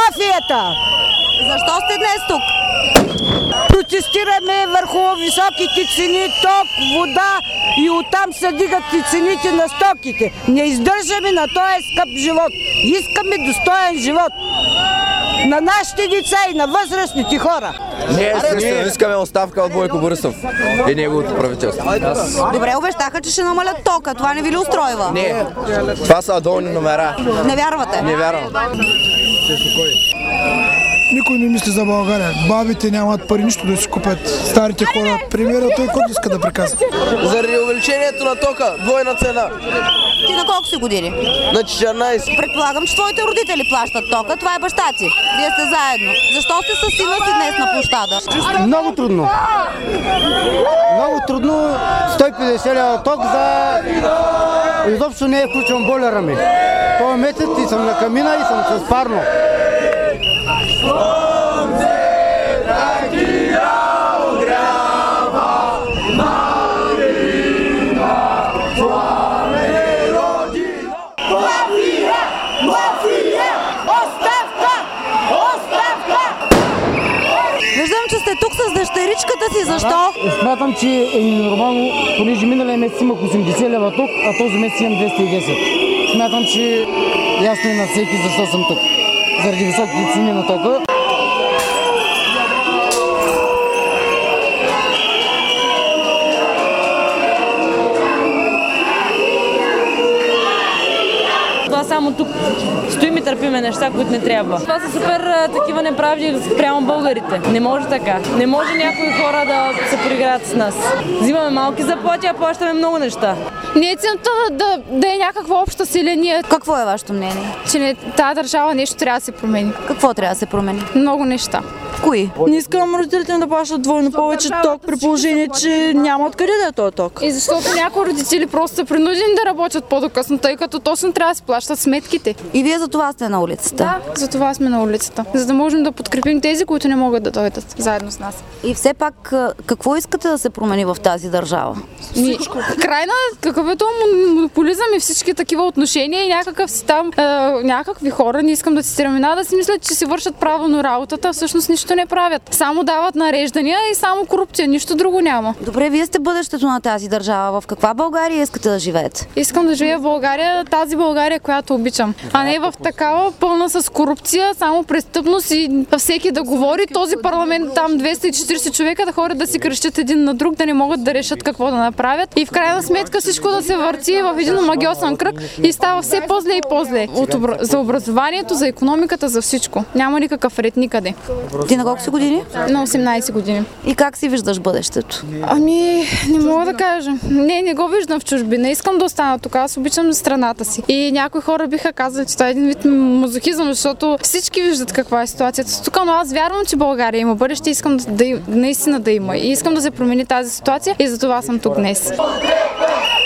мафията! Защо сте днес тук? Протестираме върху високите цени, ток, вода и оттам се дигат и цените на стоките. Не издържаме на този скъп живот. Искаме достоен живот на нашите деца и на възрастните хора. Ние също искаме оставка от Бойко Борисов и неговото правителство. Добре, обещаха, че ще намалят тока. Това не ви ли устройва? Не, това са долни номера. Не вярвате? Не вярвам. Никой не мисли за България. Бабите нямат пари нищо да си купят. Старите хора, премиера, той който иска да приказва. Заради увеличението на тока, двойна цена. Ти на колко си години? На 14. Предполагам, че твоите родители плащат тока. Това е баща ти. Вие сте заедно. Защо сте със сина си днес на площада? Много трудно. Много трудно. 150 лева ток за... Изобщо не е включвам бойлера ми. Това месец и съм на камина и съм с парно. Виждам, че сте тук с дъщеричката си. Защо? Смятам, че е нормално, понеже миналия месец имах 80 лева ток, а този месец имам 210. Смятам, че ясно е на всеки защо съм тук. Заради високите цени на тока. Това само тук стоим и търпиме неща, които не трябва. Това са супер такива неправди спрямо българите. Не може така. Не може някои хора да се проиграят с нас. Взимаме малки заплати, а плащаме много неща. Не е целта да е някаква обща селение. Какво е вашето мнение? Че тази държава нещо трябва да се промени. Какво трябва да се промени? Много неща. Кои? Не искам родителите ми да плащат двойно повече ток, при положение, че няма откъде да е този ток. И защото някои родители просто са принудени да работят по-докъсно, тъй като точно трябва да се плащат сметките. И вие за това сте на улицата? Да, за това сме на улицата. За да можем да подкрепим тези, които не могат да дойдат заедно с нас. И все пак, какво искате да се промени в тази държава? Крайна, какъв е то монополизъм и всички такива отношения и някакъв си там, някакви хора, не искам да си термина, да си мислят, че си вършат правилно работата, всъщност нищо не правят. Само дават нареждания и само корупция, нищо друго няма. Добре, вие сте бъдещето на тази държава. В каква България искате да живеете? Искам да живея в България, тази България, която обичам, а не в такава пълна с корупция, само престъпност и всеки да говори, този парламент там 240 човека да ходят да си крещят един на друг, да не могат да решат какво да направят и в крайна сметка всичко да се върти в един магиосен кръг и става все по-зле и по-зле. За образованието, за икономиката, за всичко. Няма никакъв ред никъде. Ти на колко си години? На 18 години. И как си виждаш бъдещето? Ами, не мога да кажа. Не го виждам в чужбина. Искам да остана тук. Аз обичам страната си. И някои хора биха казали, че това е един вид мазохизъм, защото всички виждат каква е ситуацията тук, но аз вярвам, че България има бъдеще и искам наистина да има. И искам да се промени тази ситуация и за това съм тук днес.